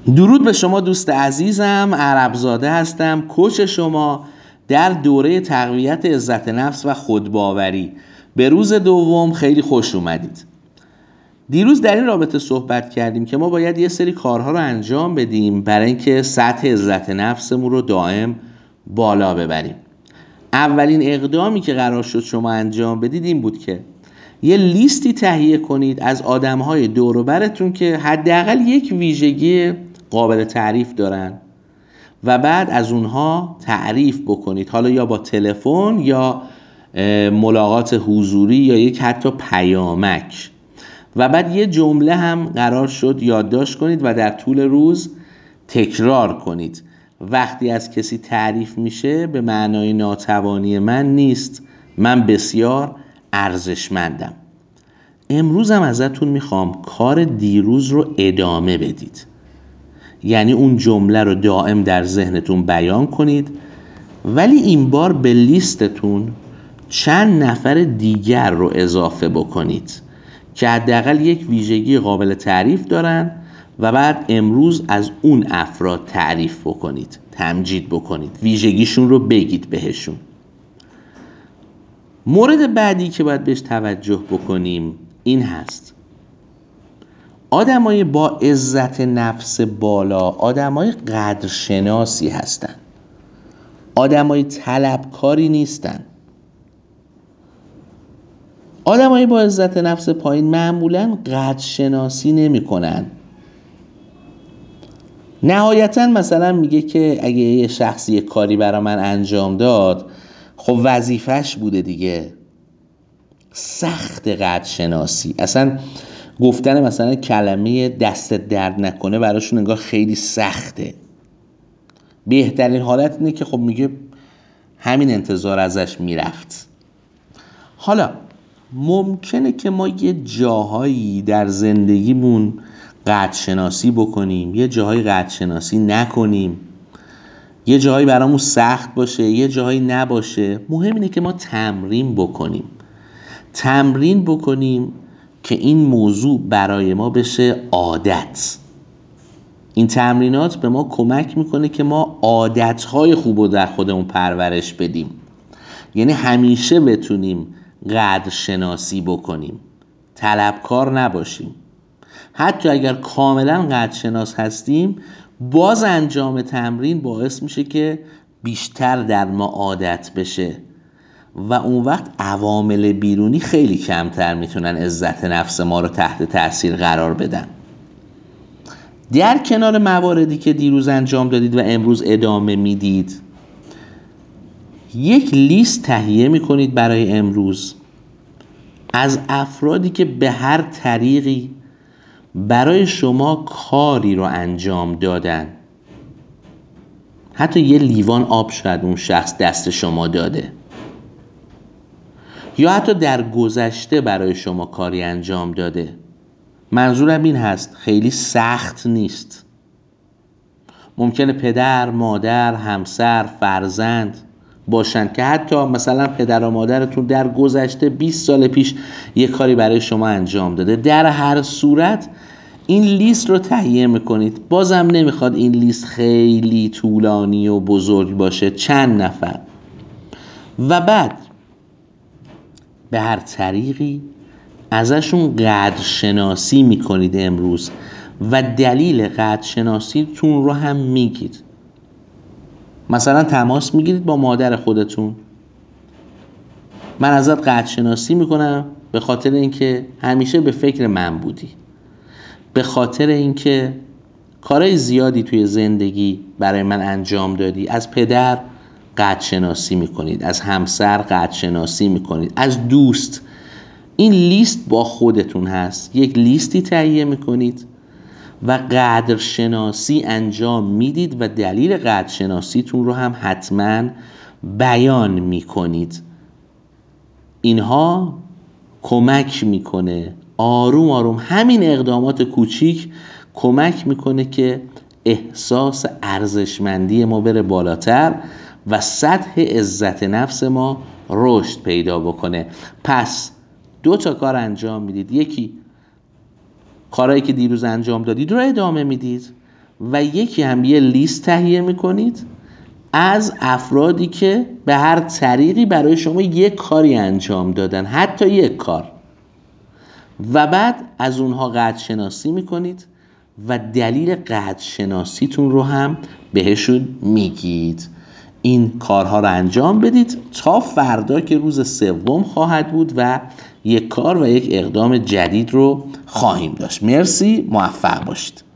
درود به شما دوست عزیزم، عربزاده هستم، کوچ شما در دوره تقویت عزت نفس و خودباوری. به روز دوم خیلی خوش اومدید. دیروز در این رابطه صحبت کردیم که ما باید یه سری کارها رو انجام بدیم برای اینکه سطح عزت نفسمون رو دائم بالا ببریم. اولین اقدامی که قرار شد شما انجام بدید این بود که یه لیستی تهیه کنید از آدم‌های دور و برتون که حداقل یک ویژگی قابل تعریف دارن و بعد از اونها تعریف بکنید، حالا یا با تلفن یا ملاقات حضوری یا یک حتی پیامک، و بعد یه جمله هم قرار شد یادداشت کنید و در طول روز تکرار کنید. وقتی از کسی تعریف میشه به معنای ناتوانی من نیست، من بسیار ارزشمندم. امروز هم ازتون میخوام کار دیروز رو ادامه بدید، یعنی اون جمله رو دائم در ذهنتون بیان کنید، ولی این بار به لیستتون چند نفر دیگر رو اضافه بکنید که حداقل یک ویژگی قابل تعریف دارن و بعد امروز از اون افراد تعریف بکنید، تمجید بکنید، ویژگیشون رو بگید بهشون. مورد بعدی که باید بهش توجه بکنیم این هست: آدمای با عزت نفس بالا آدمای قدرشناسی هستن، آدمای طلبکاری نیستن. آدمای با عزت نفس پایین معمولاً قدرشناسی نمی کنن. نهایتاً مثلا میگه که اگه یه شخصی یه کاری برای من انجام داد، خب وظیفش بوده دیگه. سخت قدرشناسی، اصلا گفتن مثلا کلمه دست درد نکنه براشون انگار خیلی سخته. بهترین حالت اینه که خب میگه همین انتظار ازش میرفت. حالا ممکنه که ما یه جاهایی در زندگیمون قدرشناسی بکنیم، یه جاهایی قدرشناسی نکنیم، یه جاهایی برامون سخت باشه، یه جاهایی نباشه. مهم اینه که ما تمرین بکنیم که این موضوع برای ما بشه عادت. این تمرینات به ما کمک میکنه که ما عادتهای خوب رو در خودمون پرورش بدیم، یعنی همیشه بتونیم قدرشناسی بکنیم، طلبکار نباشیم. حتی اگر کاملا قدرشناس هستیم، باز انجام تمرین باعث میشه که بیشتر در ما عادت بشه و اون وقت عوامل بیرونی خیلی کمتر میتونن عزت نفس ما رو تحت تاثیر قرار بدن. در کنار مواردی که دیروز انجام دادید و امروز ادامه میدید، یک لیست تهیه میکنید برای امروز از افرادی که به هر طریقی برای شما کاری رو انجام دادن. حتی یه لیوان آب شاید اون شخص دست شما داده، یا حتی در گذشته برای شما کاری انجام داده. منظورم این هست خیلی سخت نیست. ممکنه پدر، مادر، همسر، فرزند باشن که حتی مثلا پدر و مادرتون در گذشته 20 سال پیش یه کاری برای شما انجام داده. در هر صورت این لیست رو تهیه میکنید. بازم نمیخواد این لیست خیلی طولانی و بزرگ باشه، چند نفر، و بعد به هر طریقی ازشون قدرشناسی میکنید امروز و دلیل قدرشناسیتون رو هم میگید. مثلا تماس میگیرید با مادر خودتون: من ازت قدرشناسی میکنم به خاطر اینکه همیشه به فکر من بودی، به خاطر اینکه کارهای زیادی توی زندگی برای من انجام دادی. از پدر قدرشناسی میکنید، از همسر قدرشناسی میکنید، از دوست. این لیست با خودتون هست. یک لیستی تهیه میکنید و قدرشناسی انجام میدید و دلیل قدرشناسیتون رو هم حتما بیان میکنید. اینها کمک میکنه آروم آروم، همین اقدامات کوچیک کمک میکنه که احساس ارزشمندی ما بره بالاتر و سطح عزت نفس ما رشد پیدا بکنه. پس 2 تا کار انجام میدید: یکی کارهایی که دیروز انجام دادید رو ادامه میدید و یکی هم یه لیست تهیه میکنید از افرادی که به هر طریقی برای شما یک کاری انجام دادن، حتی یک کار، و بعد از اونها قدر شناسی میکنید و دلیل قدر شناسیتون رو هم بهشون میگید. این کارها رو انجام بدید تا فردا که روز سوم خواهد بود و یک کار و یک اقدام جدید رو خواهیم داشت. مرسی، موفق باشید.